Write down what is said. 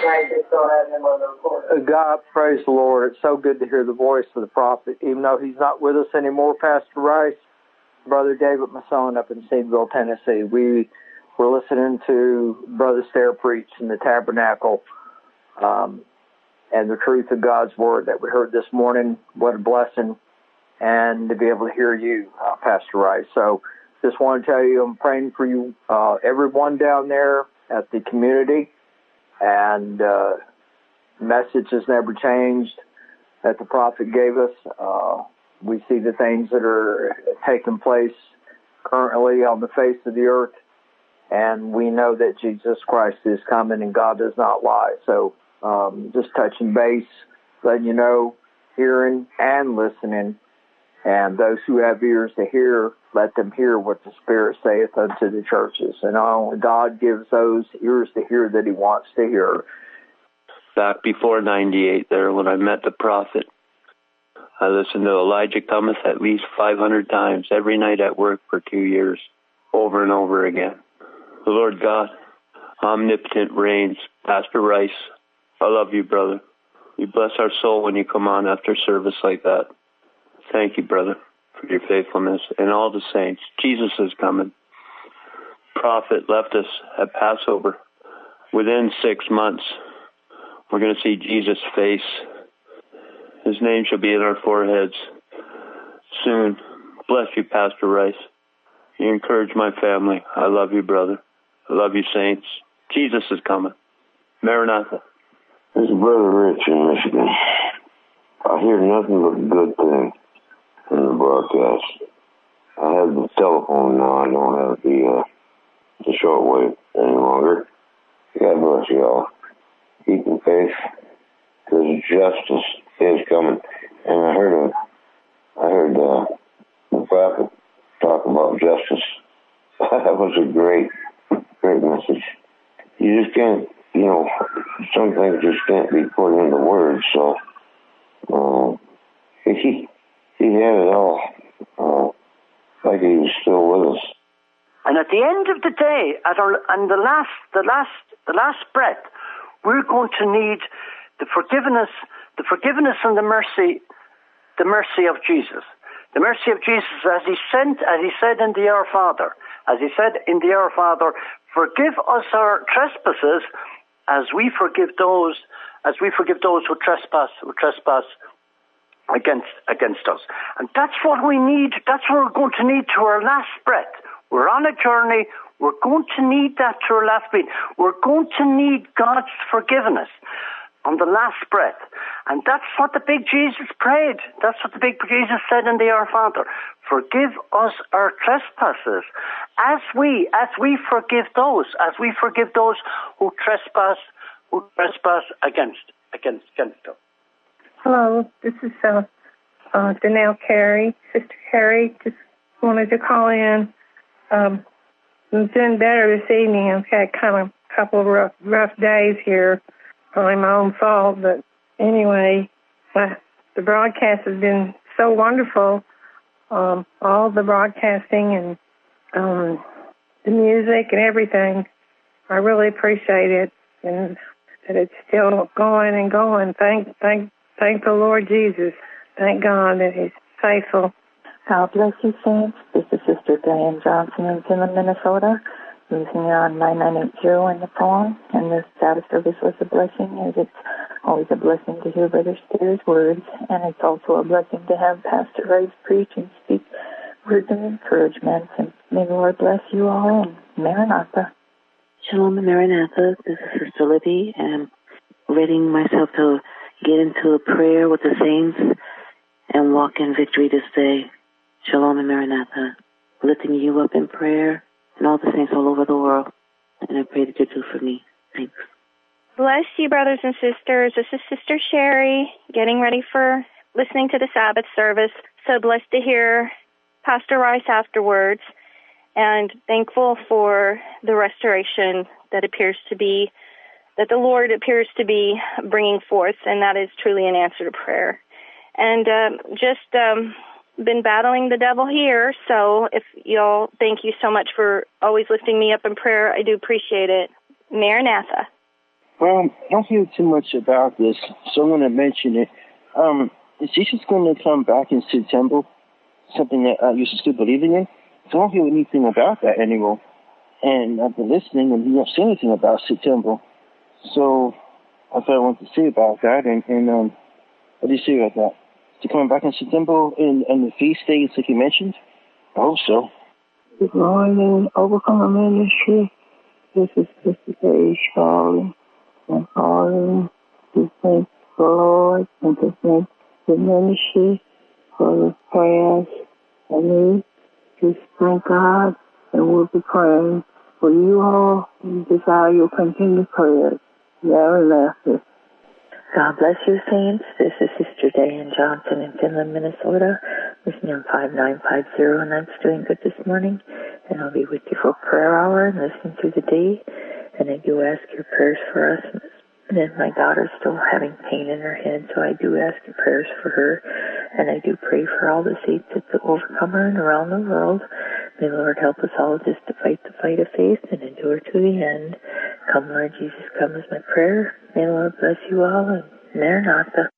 God, praise the Lord. It's so good to hear the voice of the prophet, even though he's not with us anymore, Pastor Rice. Brother David Masson up in Seedville, Tennessee. We were listening to Brother Stair preach in the tabernacle and the truth of God's word that we heard this morning. What a blessing. And to be able to hear you, Pastor Rice. So just want to tell you I'm praying for you, everyone down there at the community. And message has never changed that the prophet gave us. We see the things that are taking place currently on the face of the earth, and we know that Jesus Christ is coming and God does not lie. So just touching base, letting you know, hearing and listening, and those who have ears to hear, let them hear what the Spirit saith unto the churches. And only God gives those ears to hear that he wants to hear. Back before 98 there, when I met the prophet, I listened to Elijah Cometh at least 500 times every night at work for 2 years, over and over again. The Lord God, omnipotent, reigns. Pastor Rice, I love you, brother. You bless our soul when you come on after service like that. Thank you, brother, for your faithfulness. And all the saints, Jesus is coming. Prophet left us at Passover. Within 6 months, we're going to see Jesus' face. His name shall be in our foreheads soon. Bless you, Pastor Rice. You encourage my family. I love you, brother. I love you, saints. Jesus is coming. Maranatha. This is Brother Rich in Michigan. I hear nothing but good things in the broadcast. I have the telephone now. I don't have the shortwave any longer. God bless you all. Keep in faith, because justice is coming. And I heard the prophet talk about justice. That was a great message. You just can't, some things just can't be put into words. So he had it all, like he was still with us. And at the end of the day, on the last breath, we're going to need the forgiveness and the mercy of Jesus. The mercy of Jesus, as he said in the Our Father, forgive us our trespasses as we forgive those who trespass against us. And that's what we need. That's what we're going to need to our last breath. We're on a journey. We're going to need that to our last beat. We're going to need God's forgiveness on the last breath. And that's what the big Jesus prayed. That's what the big Jesus said in the Our Father. Forgive us our trespasses as we forgive those who trespass against us. Hello, this is Danelle Carey. Sister Carey, just wanted to call in. I'm doing better this evening. I've had kind of a couple of rough days here. Probably my own fault, but anyway, the broadcast has been so wonderful. All the broadcasting and the music and everything. I really appreciate it, and that it's still going and going. Thank the Lord Jesus. Thank God that He's faithful. God bless you, saints. This is Sister Diane Johnson in Finland, Minnesota, listening on 9980 in the phone. And this Sabbath service was a blessing, as it's always a blessing to hear Brother Steer's words, and it's also a blessing to have Pastor Rice preach and speak words of encouragement. And may the Lord bless you all, and Maranatha. Shalom and Maranatha. This is Sister Libby, and I'm readying myself to get into a prayer with the saints and walk in victory this day. Shalom and Maranatha. Lifting you up in prayer and all the saints all over the world. And I pray that you do for me. Thanks. Bless you, brothers and sisters. This is Sister Sherry, getting ready for listening to the Sabbath service. So blessed to hear Pastor Rice afterwards, and thankful for the restoration that the Lord appears to be bringing forth, and that is truly an answer to prayer. And been battling the devil here, so thank you so much for always lifting me up in prayer. I do appreciate it. Maranatha. Well, I don't hear too much about this, so I'm going to mention it. Is Jesus going to come back in September? Something that you're still believing in? So I don't hear anything about that anymore. And I've been listening, and you don't say anything about September. So I thought I wanted to say about that. And what do you say about that? Is he coming back in September in the feast days like you mentioned? I hope so. Good morning, Overcomer Ministry. This is Sister Paige calling. I'm calling to thank the Lord and to thank the ministry for the prayers. I need to thank God, and we'll be praying for you all and desire your continued prayers. Maranatha. God bless you, saints. This is Sister Diane Johnson in Finland, Minnesota, listening on 5950, and I'm doing good this morning. And I'll be with you for prayer hour and listening through the day. And I do ask your prayers for us. And then my daughter's still having pain in her head, so I do ask your prayers for her. And I do pray for all the saints at the Overcomer and around the world. May the Lord help us all just to fight the fight of faith and endure to the end. Come, Lord Jesus, come is my prayer. May the Lord bless you all, and Maranatha.